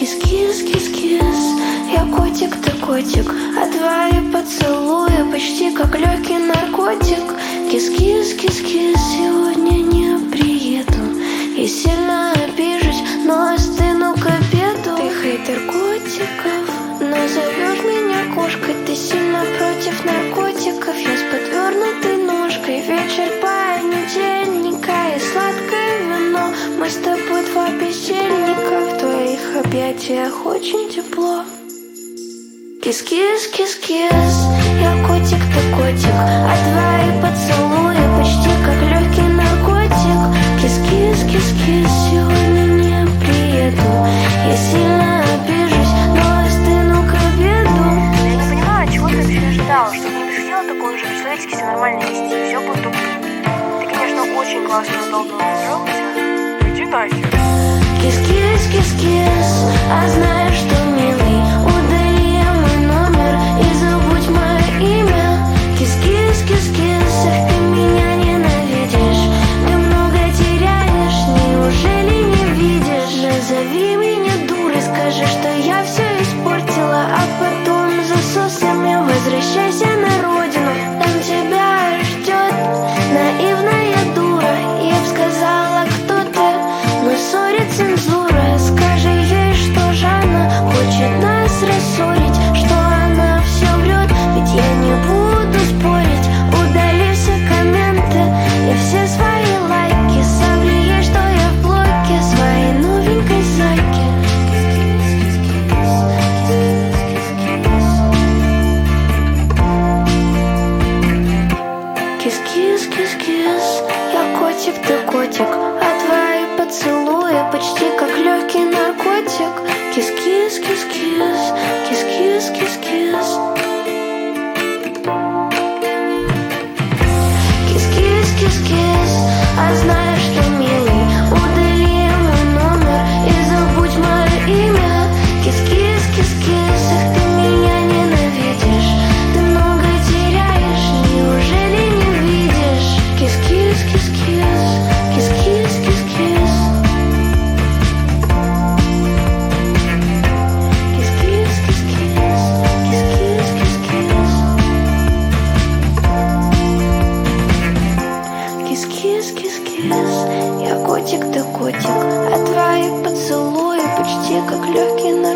Кис-кис-кис-кис, я котик, ты котик, а твои поцелуи почти как легкий наркотик. Кис-кис-кис-кис, сегодня не приеду и сильно обижусь, но остыну к обеду. Ты хейтер котиков, назовешь меня кошкой. Ты сильно против наркотиков, я с подвернутой ножкой. Вечер понедельника и сладкое вино. Мы с тобой два бездельника, в твоих объятиях очень тепло. Кис-кис-кис-кис, я котик, ты котик, а твои поцелуи почти как легкий наркотик. Кис-кис-кис-кис, сегодня не приеду, я сильно обижусь, но остыну к обеду. Я не понимаю, чего ты вообще ожидала, что ты не приходила такой же по-человечески себя нормально вести, все будет окей. Ты, конечно, очень классно удобно устроилась. Иди нахер. Кис-кис-кис-кис, а знаешь что, милый, удали мой номер и забудь мое имя. Кис-кис-кис-кис, эх, ты меня ненавидишь, ты много теряешь, неужели не видишь? Назови меня дурой, скажи, что я все испортила, а потом засосами возвращайся на родину. Там тебя ждет наивная дура, я б сказала, кто ты, но ссорит цензура. Скажи ей, что же она хочет нас рассорить, что она все врет, ведь я не буду спорить. Удали все комменты и все свои лайки, соври ей, что я в блоке своей новенькой зайки. Кис-кис-кис-кис, я котик, ты котик, а твои поцелуи почти как легкий наркотик. Кис-кис-кис-кис, кис-кис-кис-кис. Кис-кис-кис-кис, а знаешь что, милый, удали мой номер и забудь мое имя. Кис-кис-кис-кис, эх, ты меня ненавидишь, ты много теряешь, неужели не видишь? Кис-кис-кис-кис, кис-кис-кис-кис. Кис-кис-кис-кис, кис-кис-кис-кис. Кис-кис-кис-кис, я котик, ты котик, а твои поцелуи почти как легкий наркотик.